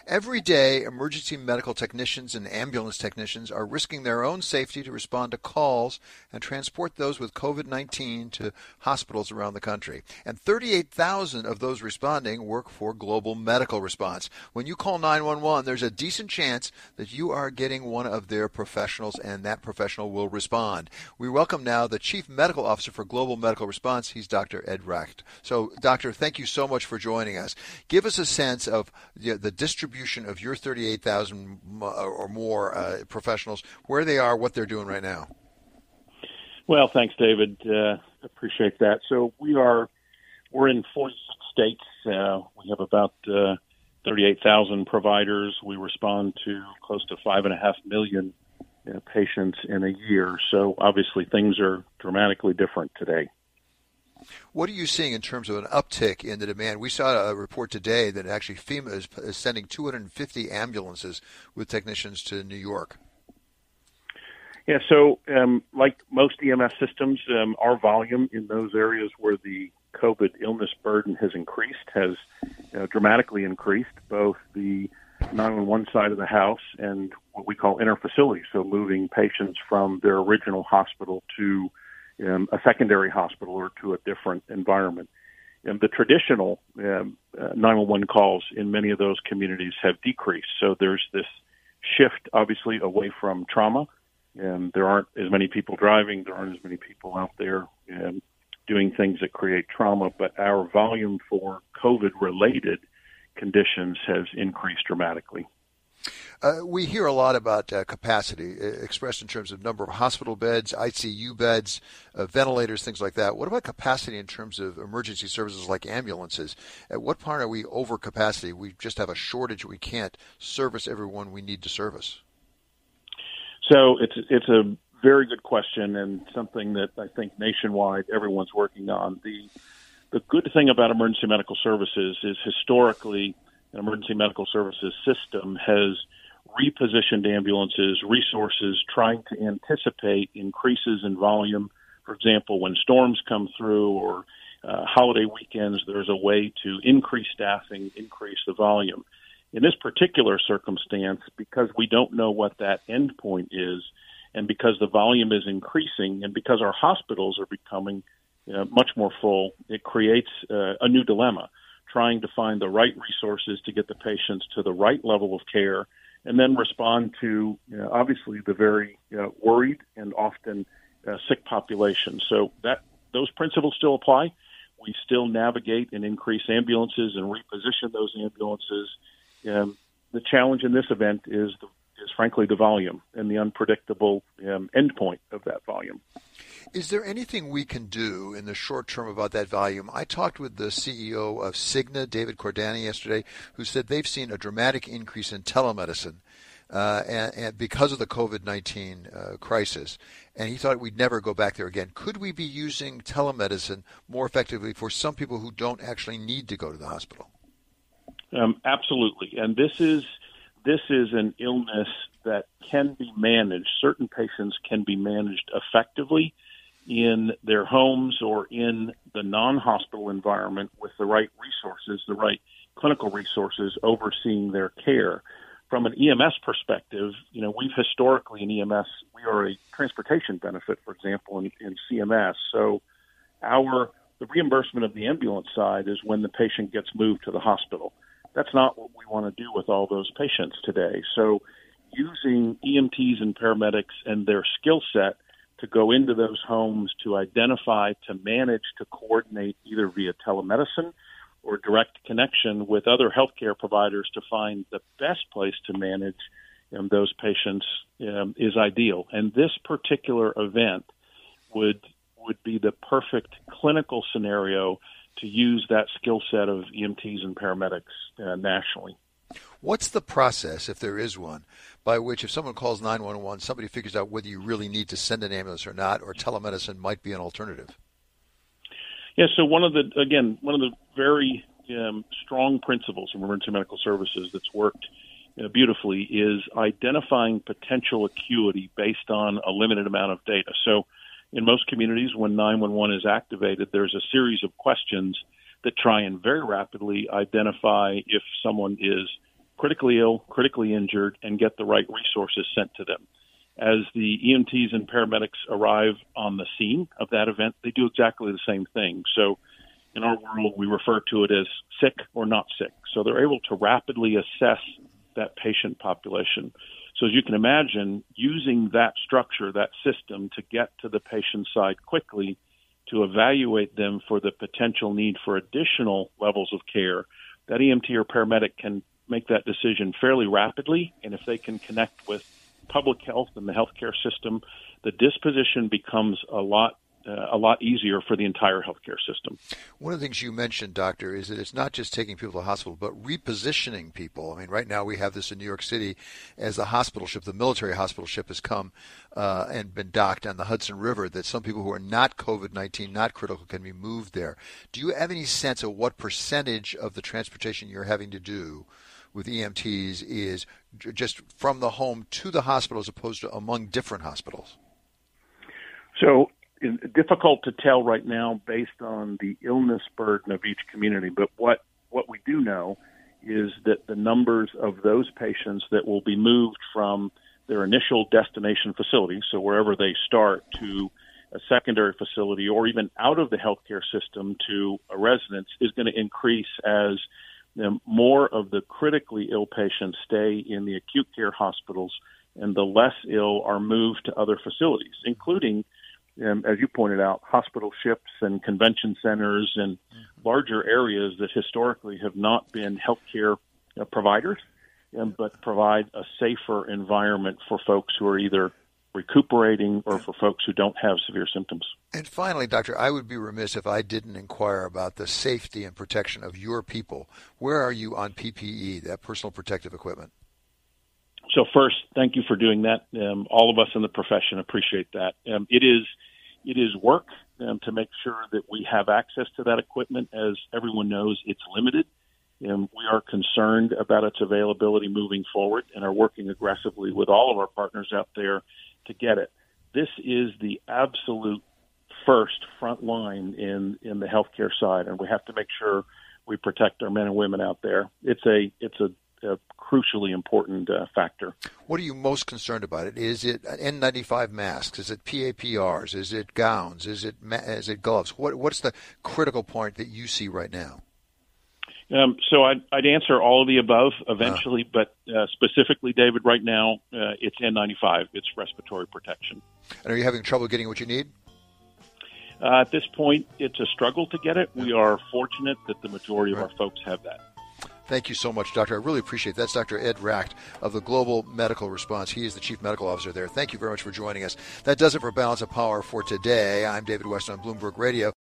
Every day, emergency medical technicians and ambulance technicians are risking their own safety to respond to calls and transport those with COVID-19 to hospitals around the country. And 38,000 of those responding work for Global Medical Response. When you call 911, there's a decent chance that you are getting one of their professionals, and that professional will respond. We welcome now the Chief Medical Officer for Global Medical Response. He's Dr. Ed Recht. So, Doctor, thank you so much for joining us. Give us a sense of the distribution of your 38,000 or more professionals, where they are, what they're doing right now. Well, thanks, David. Appreciate that. So we're in 46 states. We have about 38,000 providers. We respond to close to 5.5 million patients in a year. So obviously things are dramatically different today. What are you seeing in terms of an uptick in the demand? We saw a report today that actually FEMA is sending 250 ambulances with technicians to New York. Yeah, so like most EMS systems, our volume in those areas where the COVID illness burden has increased has dramatically increased, both the 911 side of the house and what we call interfacility, so moving patients from their original hospital to a secondary hospital or to a different environment. And the traditional 911 calls in many of those communities have decreased. So there's this shift, obviously, away from trauma. And there aren't as many people driving. There aren't as many people out there doing things that create trauma. But our volume for COVID-related conditions has increased dramatically. We hear a lot about capacity expressed in terms of number of hospital beds, ICU beds, ventilators, things like that. What about capacity in terms of emergency services like ambulances? At what point are we over capacity? We just have a shortage. We can't service everyone we need to service. So it's a very good question and something that I think nationwide everyone's working on. The good thing about emergency medical services is historically an emergency medical services system has repositioned ambulances, resources, trying to anticipate increases in volume. For example, when storms come through or holiday weekends, there's a way to increase staffing, increase the volume. In this particular circumstance, because we don't know what that end point is, and because the volume is increasing, and because our hospitals are becoming much more full, it creates a new dilemma, trying to find the right resources to get the patients to the right level of care, and then respond to, obviously, the very worried and often sick population. So those principles still apply. We still navigate and increase ambulances and reposition those ambulances. The challenge in this event is frankly the volume and the unpredictable endpoint of that volume. Is there anything we can do in the short term about that volume? I talked with the CEO of Cigna, David Cordani, yesterday, who said they've seen a dramatic increase in telemedicine and because of the COVID-19 crisis, and he thought we'd never go back there again. Could we be using telemedicine more effectively for some people who don't actually need to go to the hospital? Absolutely, and this is an illness that can be managed. Certain patients can be managed effectively in their homes or in the non-hospital environment with the right resources, the right clinical resources overseeing their care. From an EMS perspective, we've historically in EMS, we are a transportation benefit, for example, in CMS. So the reimbursement of the ambulance side is when the patient gets moved to the hospital. That's not what we want to do with all those patients today. So using EMTs and paramedics and their skill set to go into those homes to identify, to manage, to coordinate either via telemedicine or direct connection with other healthcare providers to find the best place to manage those patients is ideal. And this particular event would be the perfect clinical scenario to use that skill set of EMTs and paramedics nationally. What's the process, if there is one, by which if someone calls 911, somebody figures out whether you really need to send an ambulance or not, or telemedicine might be an alternative? Yeah, so one of the very strong principles of emergency medical services that's worked beautifully is identifying potential acuity based on a limited amount of data. So in most communities, when 911 is activated, there's a series of questions that try and very rapidly identify if someone is critically ill, critically injured, and get the right resources sent to them. As the EMTs and paramedics arrive on the scene of that event, they do exactly the same thing. So in our world, we refer to it as sick or not sick. So they're able to rapidly assess that patient population. So as you can imagine, using that structure, that system to get to the patient's side quickly, to evaluate them for the potential need for additional levels of care, that EMT or paramedic can make that decision fairly rapidly. And if they can connect with public health and the healthcare system, the disposition becomes a lot easier for the entire healthcare system. One of the things you mentioned, Doctor, is that it's not just taking people to the hospital, but repositioning people. I mean, right now we have this in New York City as the hospital ship, the military hospital ship has come and been docked on the Hudson River, that some people who are not COVID-19, not critical, can be moved there. Do you have any sense of what percentage of the transportation you're having to do with EMTs is just from the home to the hospital as opposed to among different hospitals? So it's difficult to tell right now based on the illness burden of each community, but what we do know is that the numbers of those patients that will be moved from their initial destination facility, so wherever they start, to a secondary facility or even out of the healthcare system to a residence, is going to increase as more of the critically ill patients stay in the acute care hospitals and the less ill are moved to other facilities, including, as you pointed out, hospital ships and convention centers and larger areas that historically have not been healthcare providers, but provide a safer environment for folks who are either recuperating or for folks who don't have severe symptoms. And finally, Doctor, I would be remiss if I didn't inquire about the safety and protection of your people. Where are you on PPE, that personal protective equipment? So first, thank you for doing that. All of us in the profession appreciate that. It is work to make sure that we have access to that equipment. As everyone knows, it's limited. We are concerned about its availability moving forward and are working aggressively with all of our partners out there to get it. This is the absolute first front line in the healthcare side, and we have to make sure we protect our men and women out there. It's a crucially important factor. What are you most concerned about? Is it N95 masks? Is it PAPRs? Is it gowns? Is it gloves? What's the critical point that you see right now? So I'd answer all of the above eventually, but specifically, David, right now, it's N95. It's respiratory protection. And are you having trouble getting what you need? At this point, it's a struggle to get it. We are fortunate that the majority of our folks have that. Thank you so much, Doctor. I really appreciate it. That's Dr. Ed Racht of the Global Medical Response. He is the Chief Medical Officer there. Thank you very much for joining us. That does it for Balance of Power for today. I'm David West on Bloomberg Radio.